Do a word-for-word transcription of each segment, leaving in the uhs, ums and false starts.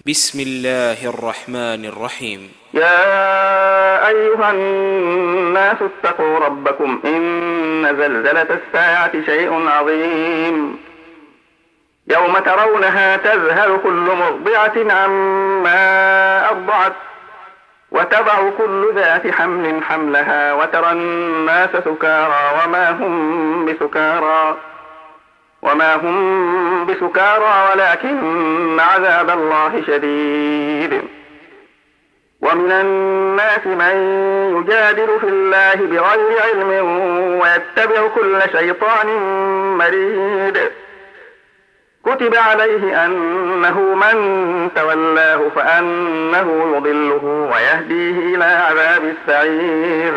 بسم الله الرحمن الرحيم. يا أيها الناس اتقوا ربكم إن زلزلة الساعة شيء عظيم يوم ترونها تذهل كل مرضعة عما أرضعت وتضع كل ذات حمل حملها وترى الناس سكارى وما هم بسكارى وما هم بسكارى ولكن عذاب الله شديد. ومن الناس من يجادل في الله بغير علم ويتبع كل شيطان مريد. كتب عليه أنه من تولاه فأنه يضله ويهديه إلى عذاب السعير.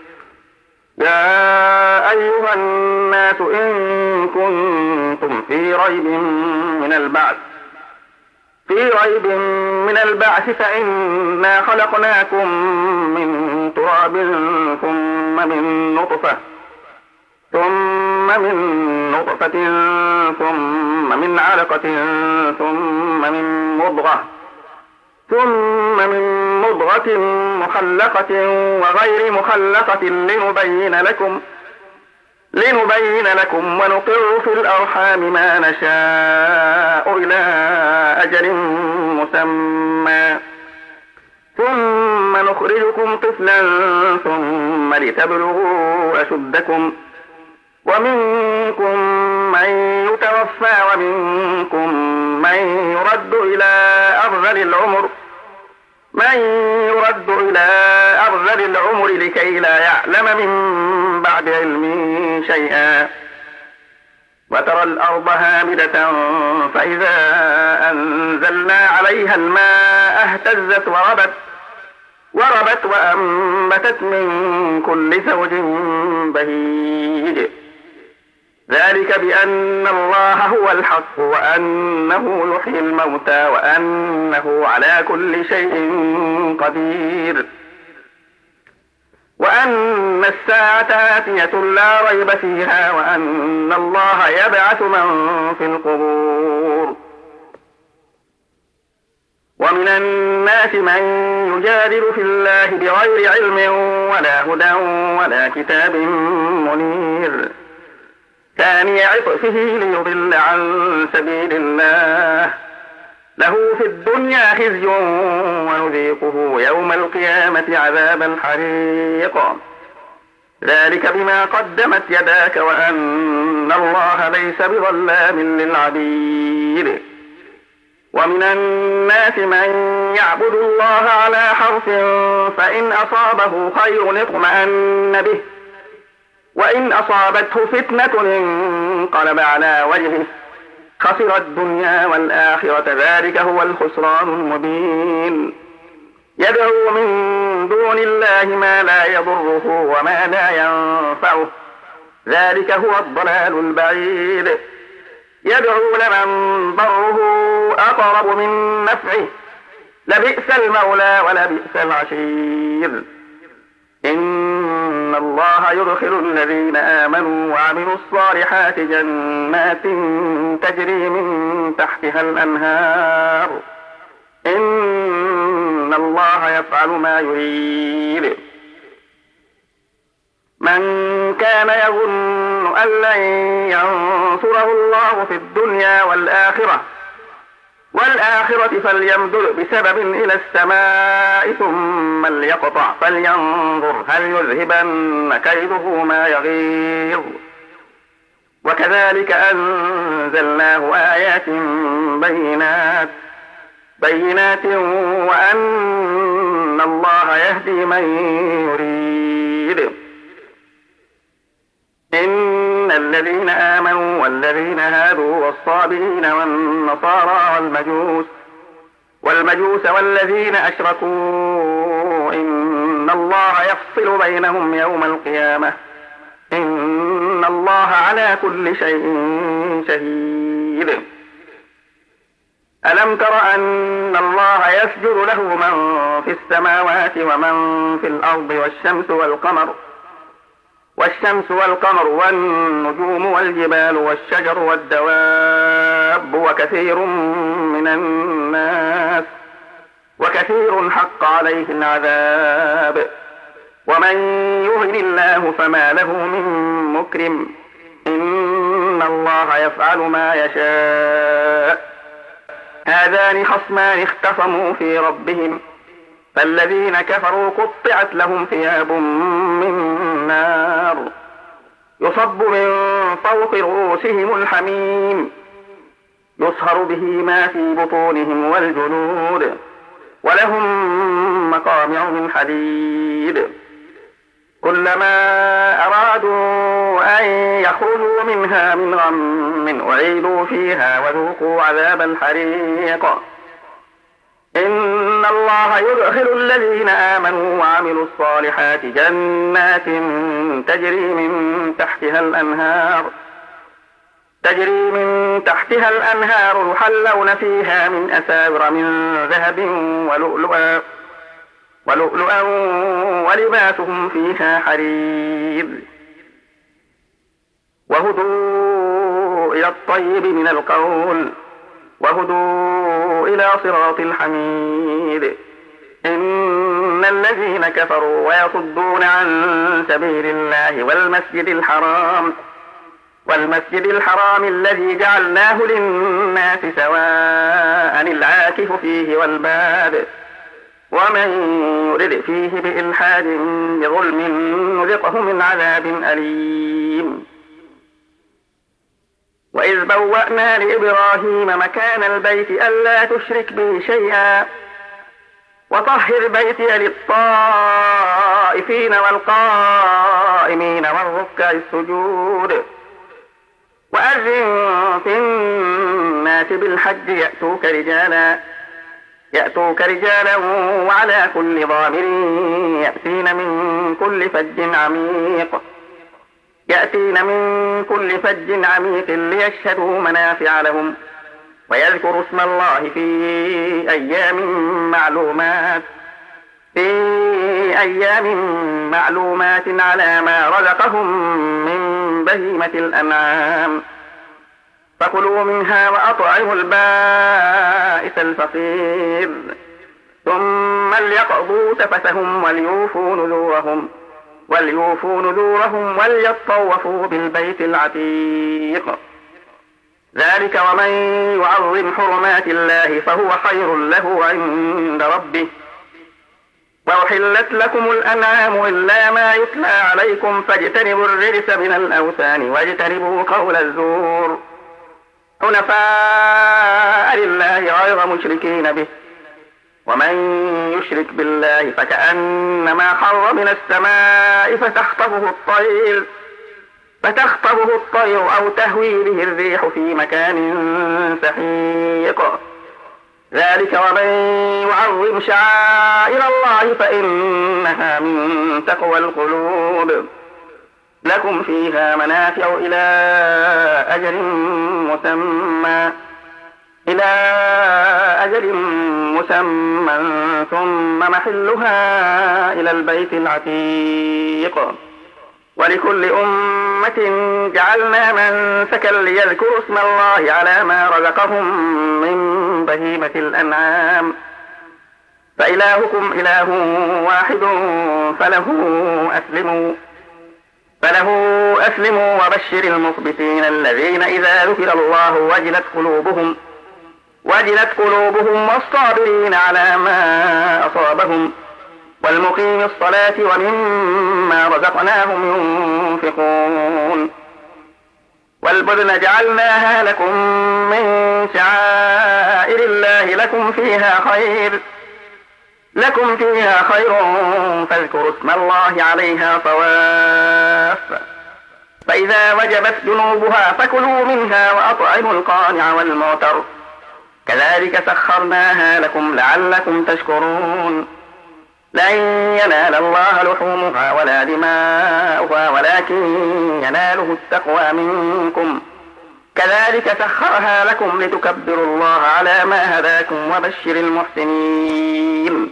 يا أيها الناس إن كنتم في ريب من البعث في ريب من البعث فإنا خلقناكم من تراب ثم من نطفة ثم من نطفة ثم من علقة ثم من مضغة ثم من مضغة مخلقة وغير مخلقة لنبين لكم لنبين لكم ونقر في الأرحام ما نشاء إلى أجل مسمى ثم نخرجكم طفلا ثم لتبلغوا أشدكم ومنكم من يتوفى ومنكم من يرد إلى أرذل العمر من يرد إلى أرذل العمر لكي لا يعلم من بعد علم شيئا. وترى الأرض هامدة فإذا أنزلنا عليها الماء اهتزت وربت وربت وأنبتت من كل زوج بهيج. ذلك بأن الله هو الحق وأنه يحيي الموتى وأنه على كل شيء قدير وأن الساعة آتية لا ريب فيها وأن الله يبعث من في القبور. ومن الناس من يجادل في الله بغير علم ولا هدى ولا كتاب منير ثاني عطفه ليضل عن سبيل الله له في الدنيا خزي ونذيقه يوم القيامة عذاب الحريق. ذلك بما قدمت يداك وأن الله ليس بظلام للعبيد. ومن الناس من يعبد الله على حرف فإن أصابه خير اطمأن به وإن أصابته فتنة انقلب على وجهه خسر الدنيا والآخرة ذلك هو الخسران المبين. يدعو من دون الله ما لا يضره وما لا ينفعه ذلك هو الضلال البعيد. يدعو لمن ضره أقرب من نفعه لبئس المولى ولبئس العشير. إن الله يدخل الذين آمنوا وعملوا الصالحات جنات تجري من تحتها الأنهار إن الله يفعل ما يريد. من كان يظن أن لن ينصره الله في الدنيا والآخرة والآخرة فليمدد بسبب إلى السماء ثم ليقطع فلينظر هل يذهبن كيده ما يغيظ. وكذلك أنزلناه آيات بينات بينات وأن الله يهدي من يريد. إن الذين آمنوا والذين هادوا والصابئين والنصارى والمجوس والمجوس والذين أشركوا إن الله يفصل بينهم يوم القيامة إن الله على كل شيء شهيد. ألم تر أن الله يسجد له من في السماوات ومن في الأرض والشمس والقمر والشمس والقمر والنجوم والجبال والشجر والدواب وكثير من الناس وكثير حق عليه العذاب ومن يهن الله فما له من مكرم إن الله يفعل ما يشاء هذان خصمان اختصموا في ربهم فالذين كفروا قطعت لهم ثياب من نار يصب من فوق رؤوسهم الحميم يصهر به ما في بطونهم والجلود ولهم مقامع من حديد كلما أرادوا أن يخرجوا منها من غم أعيدوا فيها وذوقوا عذاب الحريق إن الله يدخل الذين آمنوا وعملوا الصالحات جنات تجري من تحتها الأنهار تجري من تحتها الأنهار يحلون فيها من أساور من ذهب ولؤلؤا ولؤلؤا ولباسهم فيها حرير وهدوا إلى الطيب من القول وهدوا إلى صراط الحميد إن الذين كفروا ويصدون عن سبيل الله والمسجد الحرام والمسجد الحرام الذي جعلناه للناس سواء العاكف فيه والباد ومن يرد فيه بإلحاد بظلم نذقه من عذاب أليم وإذ بوأنا لإبراهيم مكان البيت ألا تشرك بي شيئا وطهر بيتي للطائفين والقائمين والركع السجود وأذن في الناس بالحج يأتوك رجالا يأتوك رجالا وعلى كل ضامر يأتين من كل فج عميق يأتين من كل فج عميق ليشهدوا منافع لهم ويذكروا اسم الله في أيام معلومات في أيام معلومات على ما رزقهم من بهيمة الأنعام فكلوا منها وأطعموا البائس الفقير ثم ليقضوا تفثهم وليوفوا نذورهم وليوفوا نذورهم وليطوفوا بالبيت العتيق ذلك ومن يعظم حرمات الله فهو خير له عند ربه وأحلت لكم الأنعام إلا ما يتلى عليكم فاجتنبوا الرجس من الأوثان واجتنبوا قول الزور حنفاء لله غير مشركين به ومن يشرك بالله فكأنما خر من السماء فتخطفه الطير فتخطفه الطير أو تهوي به الريح في مكان سحيق ذلك ومن يعظم شعائر الله فإنها من تقوى القلوب لكم فيها منافع إلى أجل مسمى إلى أجل مسمى ثم محلها إلى البيت العتيق ولكل أمة جعلنا منسكا ليذكروا اسم الله على ما رزقهم من بهيمة الأنعام فإلهكم إله واحد فله أسلموا فله أسلموا وبشر المخبتين الذين إذا ذكر الله وجلت قلوبهم وجلت قلوبهم والصابرين على ما أصابهم والمقيم الصلاة ومما رزقناهم ينفقون والبدن جعلناها لكم من شعائر الله لكم فيها خير لكم فيها خير فاذكروا اسم الله عليها صواف فإذا وجبت جنوبها فكلوا منها وأطعموا القانع والمعتر كذلك سخرناها لكم لعلكم تشكرون لن ينال الله لحومها ولا دماؤها ولكن يناله التقوى منكم كذلك سخرها لكم لتكبروا الله على ما هداكم وبشر المحسنين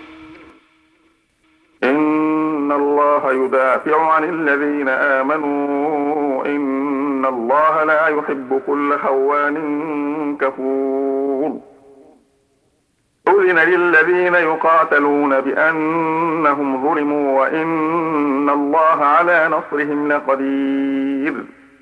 إن الله يدافع عن الذين آمنوا إن الله لا يحب كل خوان كفور أذن للذين يقاتلون بأنهم ظلموا وإن الله على نصرهم لقدير.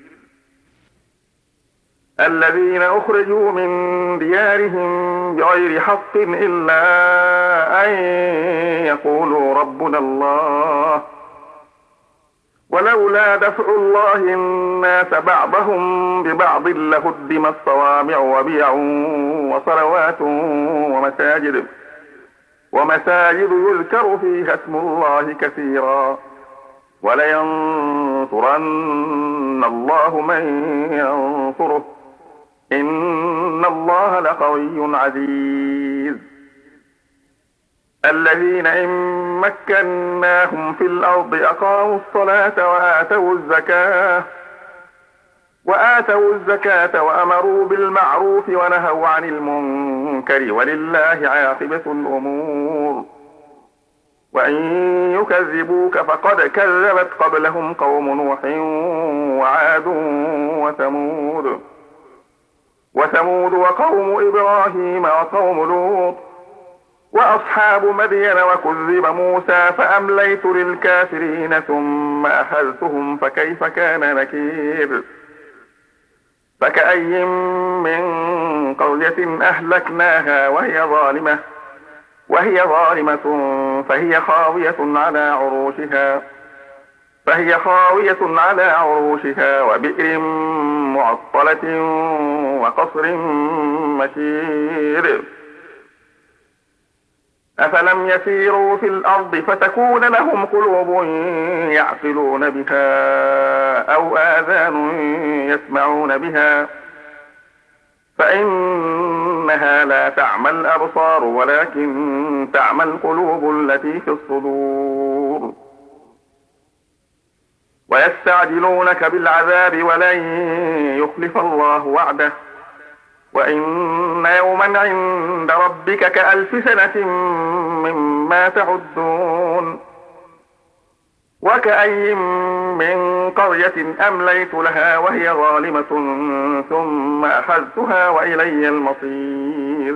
الذين أخرجوا من ديارهم بغير حق إلا أن يقولوا ربنا الله ولولا دفع الله الناس بعضهم ببعض لهدمت صوامع وبيع وصلوات ومساجد ومساجد يذكر فيها اسم الله كثيرا ولينصرن الله من ينصره إن الله لقوي عزيز. الذين إن مكناهم في الأرض أقاموا الصلاة وآتوا الزكاة وآتوا الزكاة وأمروا بالمعروف ونهوا عن المنكر ولله عاقبة الأمور. وإن يكذبوك فقد كذبت قبلهم قوم نوح وعاد وثمود وثمود وقوم إبراهيم وقوم لوط وأصحاب مدين وكذب موسى فأمليت للكافرين ثم أخذتهم فكيف كان نكير. فكأي من قرية أهلكناها وهي ظالمة وهي ظالمة فهي خاوية على عروشها فهي خاوية على عروشها وبئر معطلة وقصر مشيد. أفلم يسيروا في الأرض فتكون لهم قلوب يعقلون بها أو آذان يسمعون بها فإنها لا تعمى الأبصار ولكن تعمى القلوب التي في الصدور. ويستعجلونك بالعذاب ولن يخلف الله وعده وإن يوما عند ربك كألف سنة مما تعدون. وكأي من قرية أمليت لها وهي ظالمة ثم أخذتها وإلي المصير.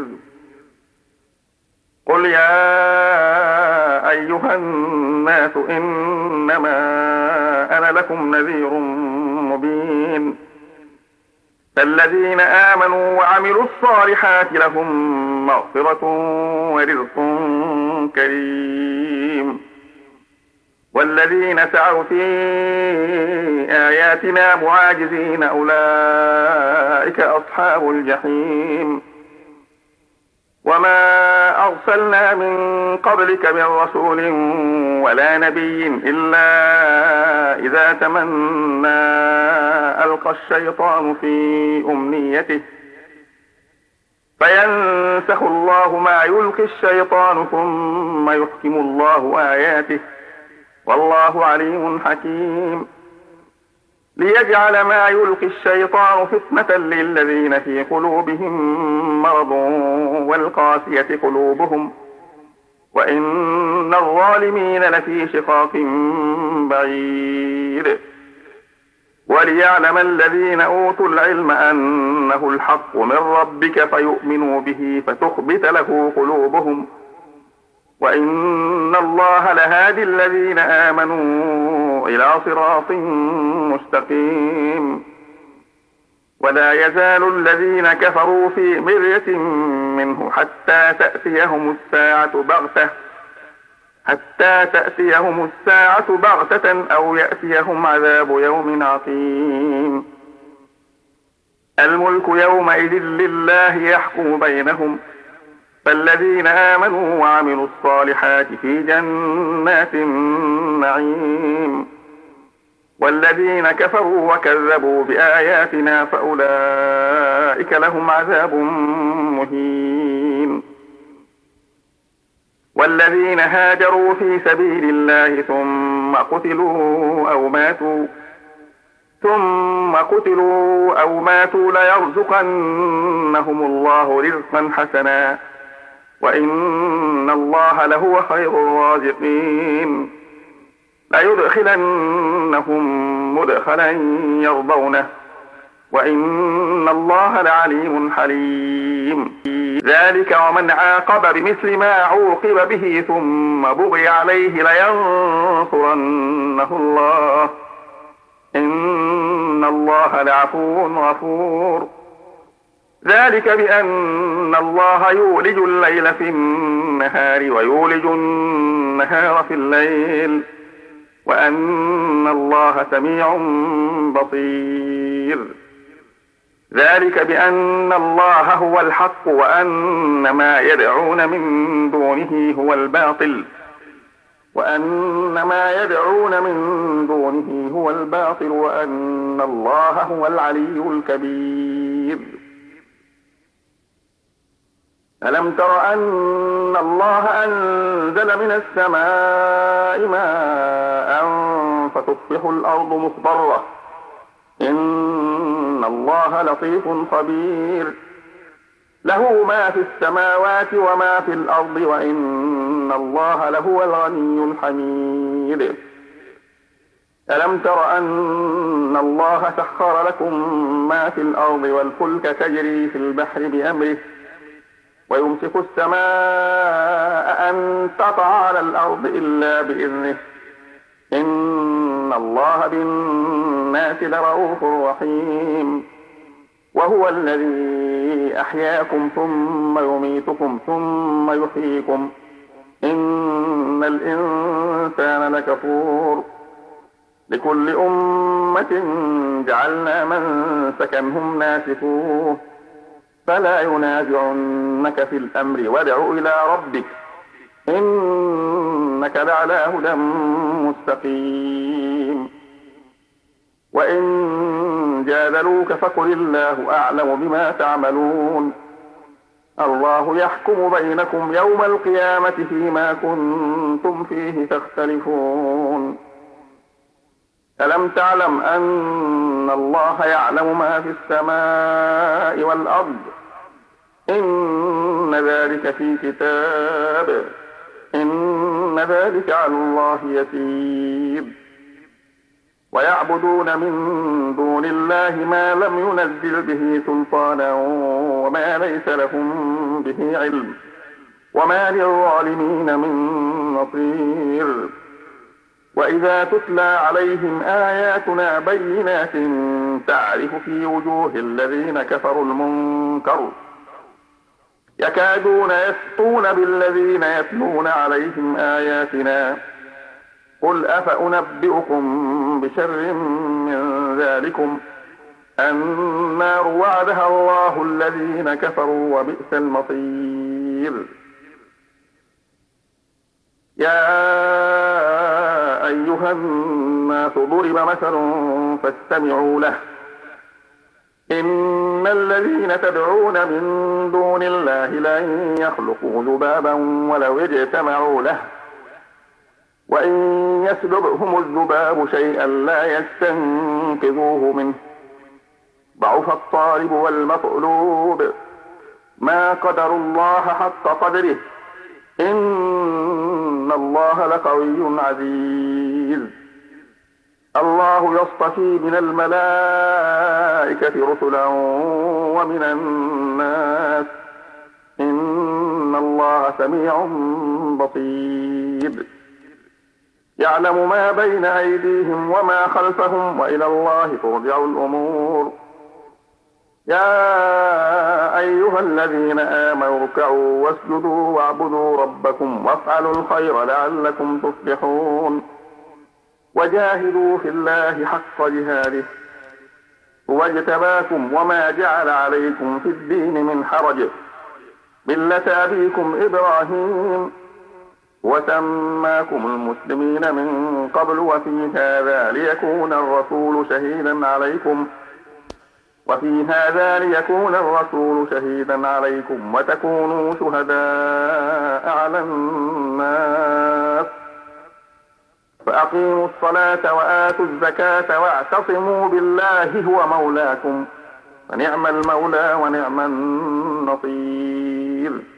قل يا أيها الناس إنما أنا لكم نذير مبين. فالذين آمنوا وعملوا الصالحات لهم مغفرة ورزق كريم. والذين سعوا في آياتنا معاجزين أولئك أصحاب الجحيم. وما أرسلنا من قبلك من رسول ولا نبي إلا إذا تمنى ألقى الشيطان في أمنيته فينسخ الله ما يلقي الشيطان ثم يحكم الله آياته والله عليم حكيم. ليجعل ما يلقي الشيطان فتنة للذين في قلوبهم مرض والقاسية قلوبهم وإن الظالمين لفي شقاق بعيد. وليعلم الذين أوتوا العلم أنه الحق من ربك فيؤمنوا به فتخبت له قلوبهم وإن الله لهادي الذين آمنوا إلى صراط مستقيم. ولا يزال الذين كفروا في مرية منه حتى تأتيهم الساعة بغتة حتى تأتيهم الساعة بغتة أو يأتيهم عذاب يوم عقيم. الملك يومئذ لله يحكم بينهم فالذين آمنوا وعملوا الصالحات في جنات النعيم والذين كفروا وكذبوا بآياتنا فأولئك لهم عذاب مهين. والذين هاجروا في سبيل الله ثم قتلوا أو ماتوا ثم قتلوا أو ماتوا ليرزقنهم الله رزقا حسنا وإن الله لهو خير الرازقين. ليدخلنهم مدخلا يرضونه وإن الله لعليم حليم. ذلك ومن عاقب بمثل ما عوقب به ثم بغي عليه لينصرنه الله إن الله لعفو غفور. ذلك بأن الله يولج الليل في النهار ويولج النهار في الليل وأن الله سميع بصير. ذلك بأن الله هو الحق وأن ما يدعون من دونه هو الباطل وأن ما يدعون من دونه هو الباطل وأن الله هو العلي الكبير. ألم تر أن الله أنزل من السماء ماء فتصبح الأرض مخضرة إن الله لطيف خبير. له ما في السماوات وما في الأرض وإن الله لهو الغني الحميد. ألم تر أن الله سخر لكم ما في الأرض والفلك تجري في البحر بأمره ويمسك السماء أن تقع على الأرض إلا بإذنه إن الله بالناس لرؤوف رحيم. وهو الذي أحياكم ثم يميتكم ثم يحييكم إن الإنسان لكفور. لكل أمة جعلنا منسكا هم ناسكوه فلا ينازعنك في الأمر وادع إلى ربك إنك لعلى هدى مستقيم. وإن جادلوك فقل الله أعلم بما تعملون الله يحكم بينكم يوم القيامة فيما كنتم فيه تختلفون. ألم تعلم أن الله يعلم ما في السماء والأرض إن ذلك في كتاب إن ذلك على الله يسير. ويعبدون من دون الله ما لم ينزل به سلطانا وما ليس لهم به علم وما للظالمين من نصير. وإذا تتلى عليهم آياتنا بينات تعرف في وجوه الذين كفروا المنكر يكادون يسطون بالذين يتلون عليهم آياتنا قل أفأنبئكم بشر من ذلكم النار وعدها الله الذين كفروا وبئس المصير. يا أيها الناس ضرب مثل فاستمعوا له إن الذين تدعون من دون الله لن يخلقوا ذبابا ولو اجتمعوا له وإن يسلبهم الذباب شيئا لا يستنقذوه منه ضعف الطالب والمطلوب ما قدروا الله حق قدره إن الله لقوي عزيز. الله يصطفي من الملائكة رسلا ومن الناس إن الله سميع بصير. يعلم ما بين أيديهم وما خلفهم وإلى الله ترجع الأمور. يا أيها الذين آمنوا اركعوا واسجدوا واعبدوا ربكم وافعلوا الخير لعلكم تفلحون. وجاهدوا في الله حق جهاده هو اجتباكم وما جعل عليكم في الدين من حرج ملة أبيكم إبراهيم وسماكم المسلمين من قبل وفي هذا ليكون الرسول شهيدا عليكم وفي هذا ليكون الرسول شهيدا عليكم وتكونوا شهداء على الناس فأقيموا الصلاة وآتوا الزكاة واعتصموا بالله هو مولاكم فنعم المولى ونعم النصير.